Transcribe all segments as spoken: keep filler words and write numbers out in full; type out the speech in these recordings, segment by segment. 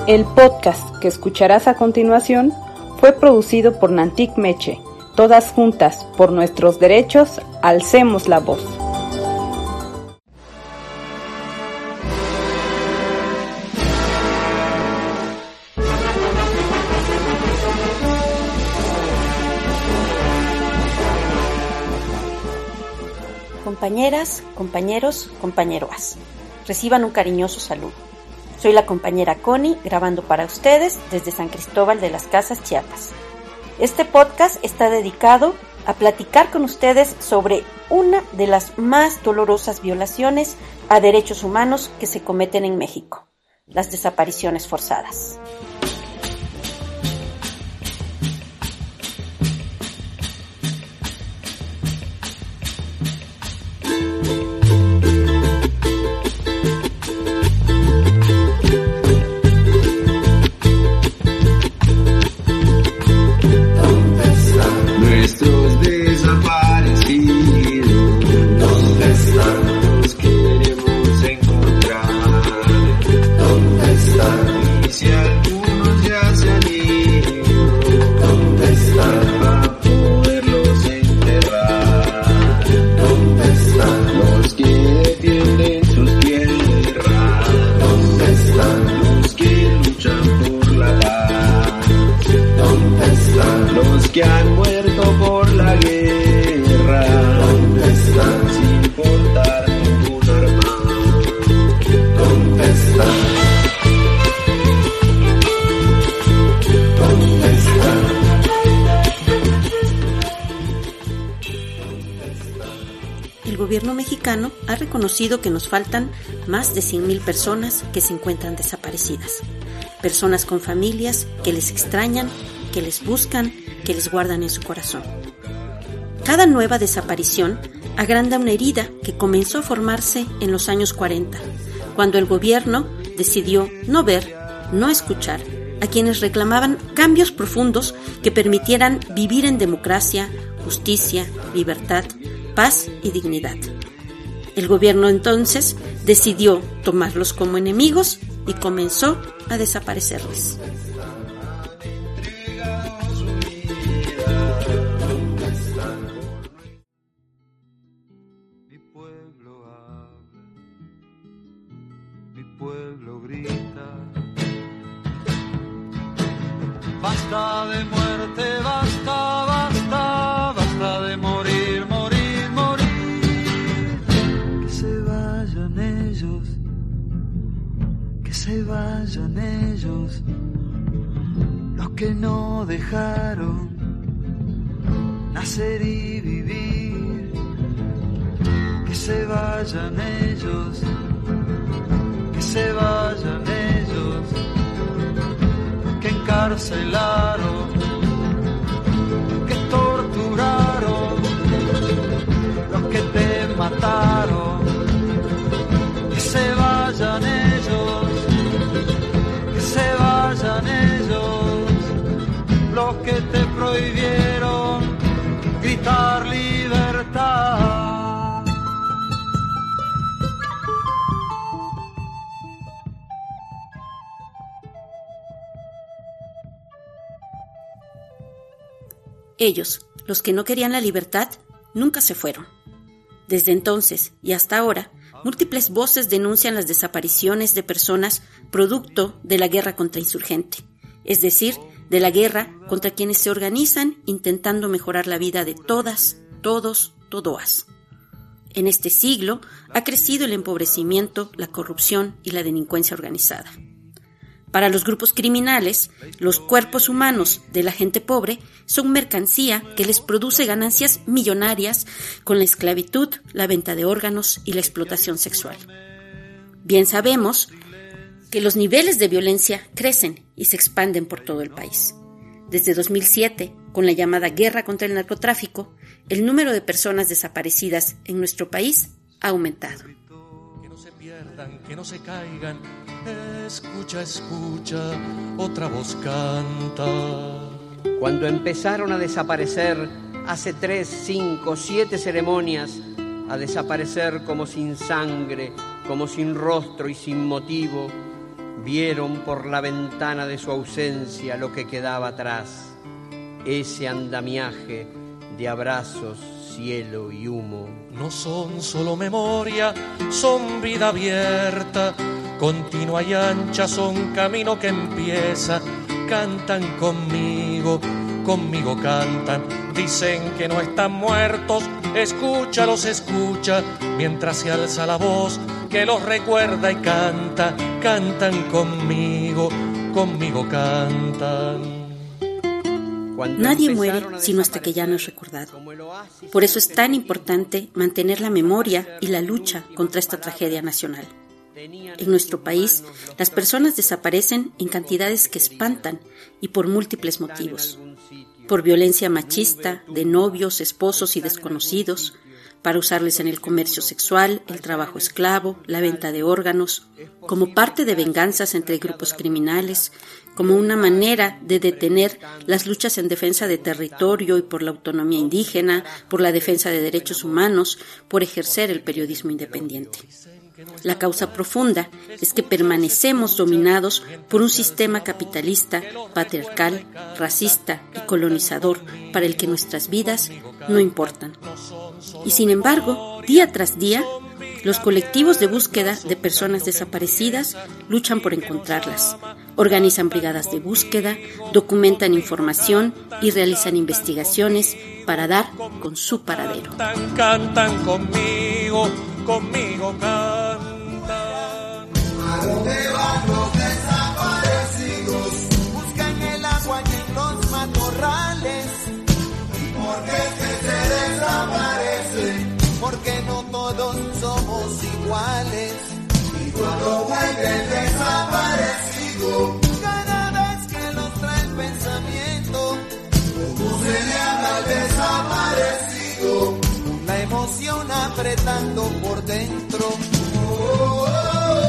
El podcast que escucharás a continuación fue producido por Nantic Meche. Todas juntas, por nuestros derechos, alcemos la voz. Compañeras, compañeros, compañeroas, reciban un cariñoso saludo. Soy la compañera Connie, grabando para ustedes desde San Cristóbal de las Casas, Chiapas. Este podcast está dedicado a platicar con ustedes sobre una de las más dolorosas violaciones a derechos humanos que se cometen en México, las desapariciones forzadas. Que han muerto por la guerra, ¿dónde están? Sin importar ningún arma, ¿dónde están? ¿Dónde están? El gobierno mexicano ha reconocido que nos faltan más de cien mil personas que se encuentran desaparecidas. Personas con familias que les extrañan, que les buscan, que les guardan en su corazón. Cada nueva desaparición agranda una herida que comenzó a formarse en los años cuarenta, cuando el gobierno decidió no ver, no escuchar a quienes reclamaban cambios profundos que permitieran vivir en democracia, justicia, libertad, paz y dignidad. El gobierno entonces decidió tomarlos como enemigos y comenzó a desaparecerles. Pueblo grita, basta de muerte, basta, basta, basta de morir, morir, morir. Que se vayan ellos, que se vayan ellos, los que no dejaron nacer y vivir. Que se vayan ellos, que se vayan ellos, que encarcelaron, que torturaron, los que te mataron. Que se vayan ellos, que se vayan ellos, los que te prohibieron gritar libertad. Ellos, los que no querían la libertad, nunca se fueron. Desde entonces y hasta ahora, múltiples voces denuncian las desapariciones de personas producto de la guerra contrainsurgente, es decir, de la guerra contra quienes se organizan intentando mejorar la vida de todas, todos, todoas. En este siglo ha crecido el empobrecimiento, la corrupción y la delincuencia organizada. Para los grupos criminales, los cuerpos humanos de la gente pobre son mercancía que les produce ganancias millonarias con la esclavitud, la venta de órganos y la explotación sexual. Bien sabemos que los niveles de violencia crecen y se expanden por todo el país. Desde dos mil siete, con la llamada guerra contra el narcotráfico, el número de personas desaparecidas en nuestro país ha aumentado. Que no se pierdan, que no se caigan. Escucha, escucha, otra voz canta. Cuando empezaron a desaparecer hace tres, cinco, siete ceremonias, a desaparecer como sin sangre, como sin rostro y sin motivo, vieron por la ventana de su ausencia lo que quedaba atrás, ese andamiaje de abrazos, cielo y humo. No son solo memoria, son vida abierta, continua y ancha, son camino que empieza. Cantan conmigo, conmigo cantan, dicen que no están muertos, escúchalos, escucha, mientras se alza la voz que los recuerda y canta. Cantan conmigo, conmigo cantan. Nadie muere sino hasta que ya no es recordado. Por eso es tan importante mantener la memoria y la lucha contra esta tragedia nacional. En nuestro país, las personas desaparecen en cantidades que espantan y por múltiples motivos. Por violencia machista, de novios, esposos y desconocidos, para usarles en el comercio sexual, el trabajo esclavo, la venta de órganos, como parte de venganzas entre grupos criminales, como una manera de detener las luchas en defensa de territorio y por la autonomía indígena, por la defensa de derechos humanos, por ejercer el periodismo independiente. La causa profunda es que permanecemos dominados por un sistema capitalista, patriarcal, racista y colonizador para el que nuestras vidas no importan. Y sin embargo, día tras día, los colectivos de búsqueda de personas desaparecidas luchan por encontrarlas, organizan brigadas de búsqueda, documentan información y realizan investigaciones para dar con su paradero. Cantan, cantan conmigo, conmigo cantan. ¿A dónde van los desaparecidos? Buscan el agua y en los matorrales. ¿Y por qué que se desaparecen? Porque no todos somos iguales. Y cuando vuelve el desaparecido, cada vez que los trae el pensamiento, ¿cómo se le habla al desaparecido? La emoción apretando por dentro. Oh, oh, oh.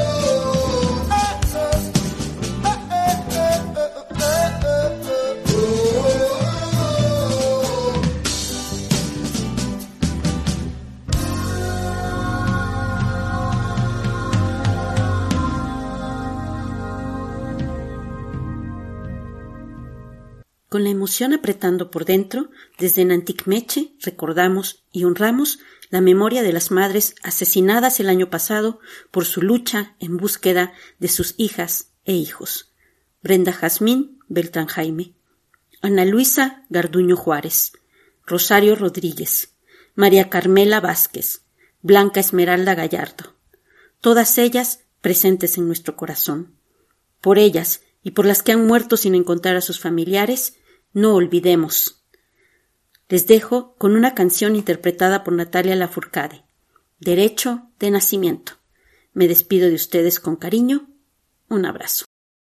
Con la emoción apretando por dentro, desde Nantic Meche recordamos y honramos la memoria de las madres asesinadas el año pasado por su lucha en búsqueda de sus hijas e hijos. Brenda Jazmín Beltrán Jaime, Ana Luisa Garduño Juárez, Rosario Rodríguez, María Carmela Vázquez, Blanca Esmeralda Gallardo, todas ellas presentes en nuestro corazón. Por ellas y por las que han muerto sin encontrar a sus familiares, no olvidemos. Les dejo con una canción interpretada por Natalia Lafourcade, Derecho de Nacimiento. Me despido de ustedes con cariño. Un abrazo.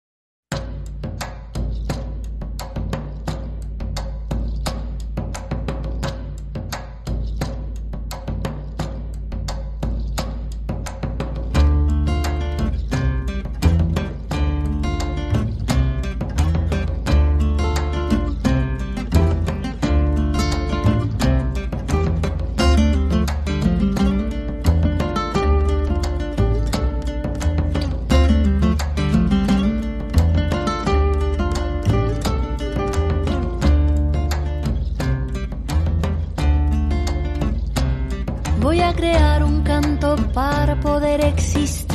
Voy a crear un canto para poder existir,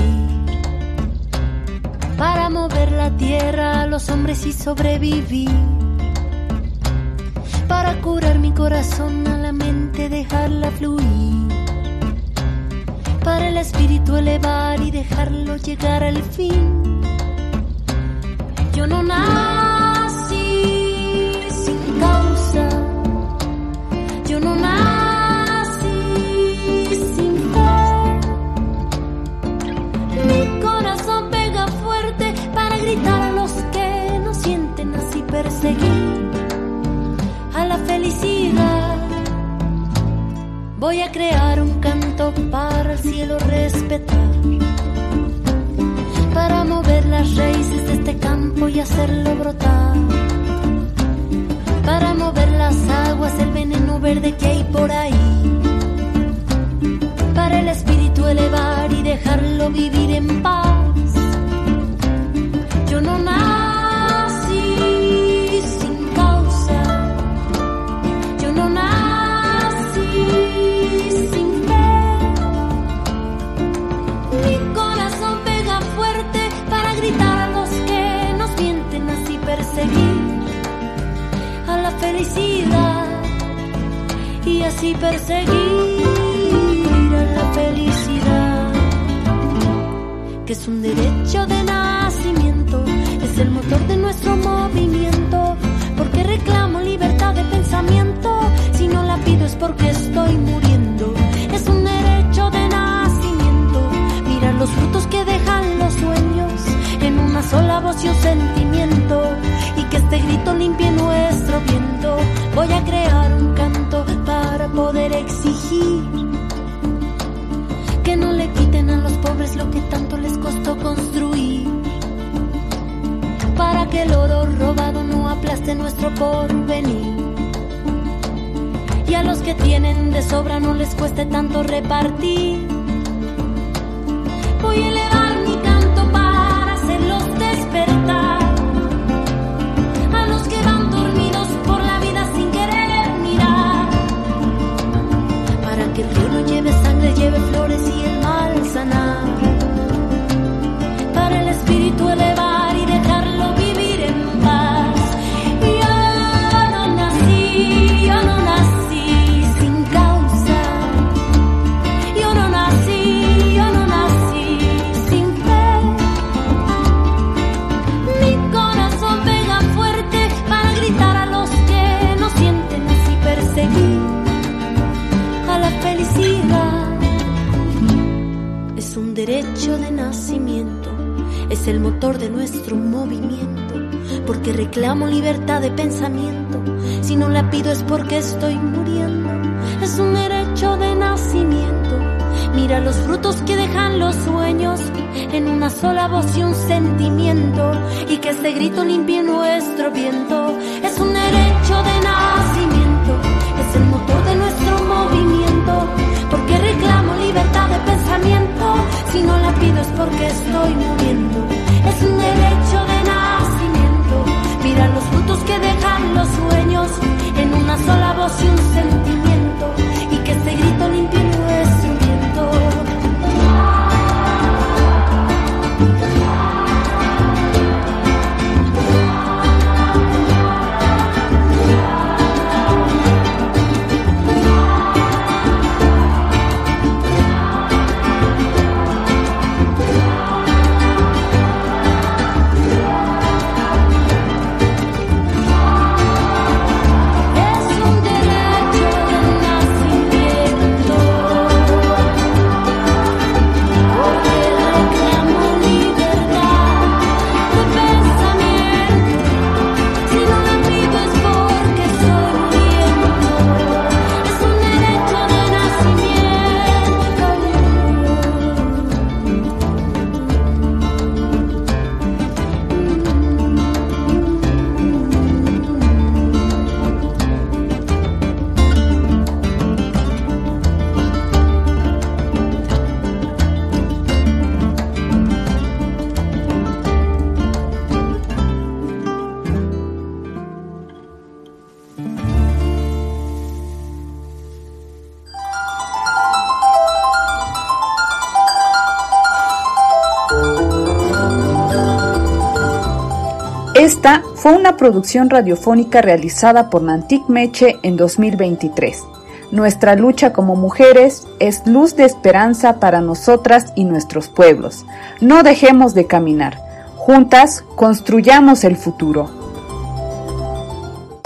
para mover la tierra a los hombres y sobrevivir, para curar mi corazón a la mente, dejarla fluir, para el espíritu elevar y dejarlo llegar al fin. Yo no nací sin causa, yo no nací a los que no sienten así, perseguir a la felicidad. Voy a crear un canto para el cielo respetar, para mover las raíces de este campo y hacerlo brotar, para mover las aguas, el veneno verde que hay por ahí, para el espíritu elevar y dejarlo vivir en paz. que es un derecho de nacimiento, es el motor de nuestro movimiento, porque reclamo libertad de pensamiento, si no la pido es porque estoy muriendo, es un derecho de nacimiento, mirar los frutos que dejan los sueños, en una sola voz y un sentimiento, y que este grito limpie nuestro viento, voy a crear un canto para poder exigir que no le quiten a los pobres lo que tanto les costó construir, para que el oro robado no aplaste nuestro porvenir, y a los que tienen de sobra no les cueste tanto repartir. Voy a elevar mi canto para hacerlos despertar, a los que van dormidos por la vida sin querer mirar, para que el río no lleve sangre, lleve flores y el mal sanar, para el espíritu elevar y dejarlo vivir en paz. Yo no nací, yo no nací sin causa, yo no nací, yo no nací sin fe. Mi corazón pega fuerte para gritar a los que no sienten y perseguir a la felicidad. Es un derecho de nacimiento, es el motor de nuestro movimiento, porque reclamo libertad de pensamiento, si no la pido es porque estoy muriendo, es un derecho de nacimiento, mira los frutos que dejan los sueños, en una sola voz y un sentimiento, y que este grito limpie nuestro viento, es un derecho de nacimiento, es el motor de nuestro movimiento, porque reclamo libertad de pensamiento, si no la pido es porque estoy muriendo, es un derecho de nacimiento, mira los frutos que dejan los sueños, en una sola voz y un sentimiento, y que este grito limpie nuestro viento. Esta fue una producción radiofónica realizada por Nantic Meche en dos mil veintitrés. Nuestra lucha como mujeres es luz de esperanza para nosotras y nuestros pueblos. No dejemos de caminar. Juntas construyamos el futuro.